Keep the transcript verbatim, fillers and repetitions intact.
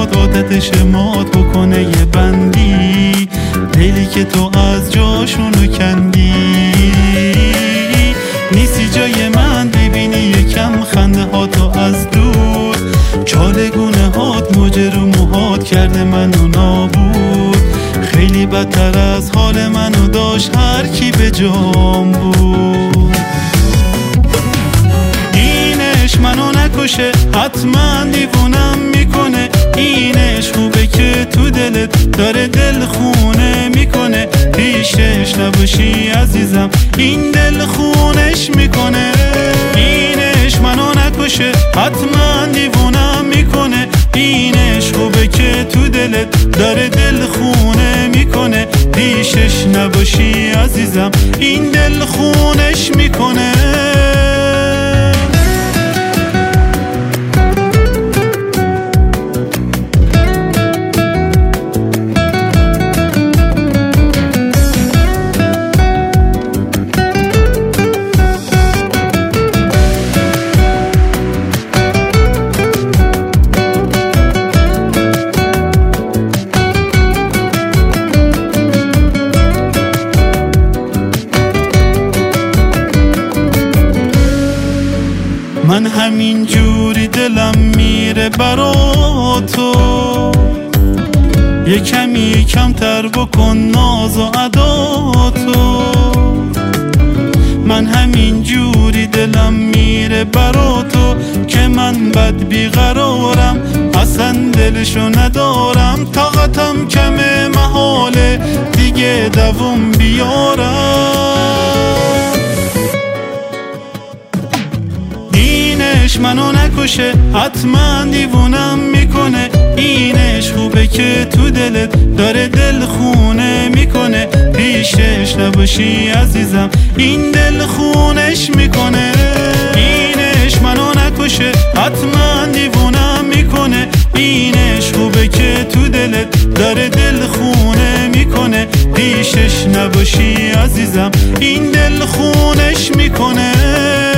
بخواد عادتش مات بکنه یه بندی، دلی که تو از جاشونو کندی. نیستی جای من ببینی یکم خنده هاتو از دور، چالگونه هات موج رو موهات کرده منو نابود. خیلی بدتر از حال منو داشت هر کی به جام بود. اینش منو نکشه حتما دیوونم میکنه، اینش خوبه که تو دلت داره دل خونه میکنه. پیشش نباشی عزیزم این دل خونش میکنه. اینش منو نکشه حتما دیوونم میکنه، اینش خوبه که تو دلت داره دل خونه میکنه. پیشش نباشی عزیزم این دل خونش میکنه. من همین جوری دلم میره برا تو، یه کمی کمتر بکن ناز و ادا تو. من همین جوری دلم میره برا تو که من بد بیقرارم، اصلا دلشو ندارم. طاقتم کمه محاله دیگه دووم بیارم. اینش منو نکشه حتما دیوونم میکنه، اینش خوبه که تو دلت داره دل خونه میکنه. پیشش نباشی عزیزم این دل خونش میکنه. اینش منو نکشه حتما دیوونم میکنه، اینش خوبه که تو دلت داره دل خونه میکنه. پیشش نباشی عزیزم این دل خونش میکنه.